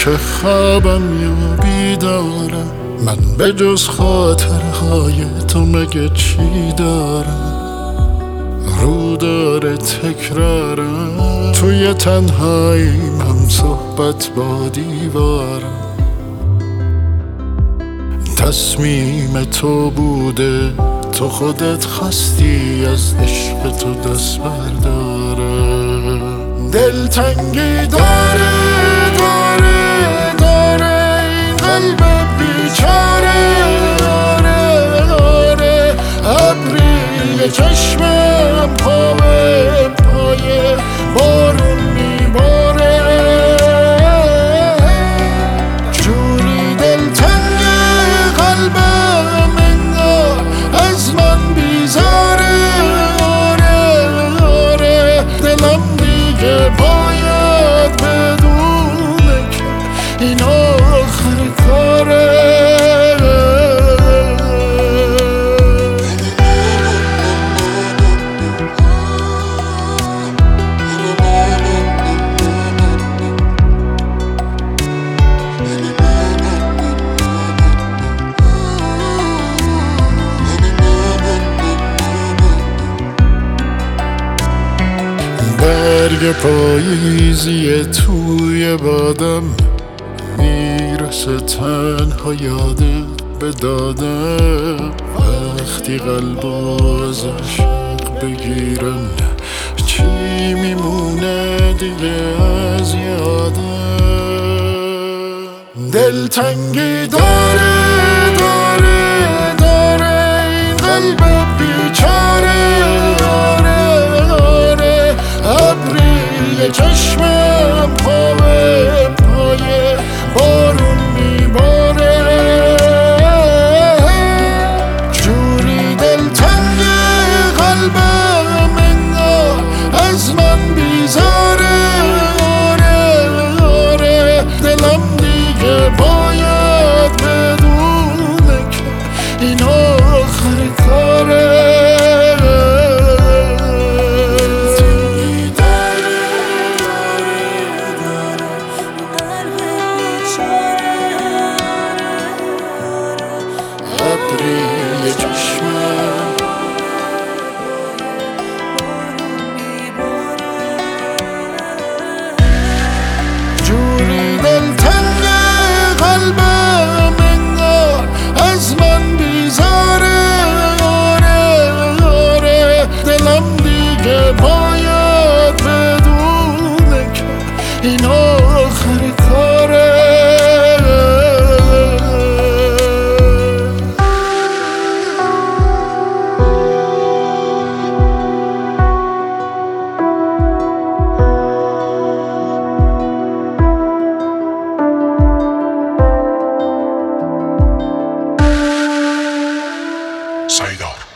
که خوابم یا بیدارم، من به جز خاطرهای تو مگه چی دارم؟ رو داره تکرارم، توی تنهاییم هم صحبت با دیوارم. تصمیم تو بوده، تو خودت خواستی از عشق تو دست بردارم. دلتنگی داره این قلب بیچاره. آره ابری چشمم پای بارون میباره. جوری دلتنگ قلبم انگار از من بیزاره. آره دلم دیگه باید بدونه که این آخر کاره. برگ پاییزی توی بادم میرسه تنها یادت به دادم. وقتی قلب از عشق بگیرم چی میمونه دیگه از یادم؟ دلتنگی داره این قلب بیچاره. ابری چشمم پای بارون میباره. جوری دلتنگ قلبم انگار از من بیزاره. آره دلم دیگه باید بدونه که این آخر کاره. ابری چشمم جوری دلتنگ قلبم انگار از من بیزاره. آره دلم دیگه باید بدونه که این آخر کاره. سایدار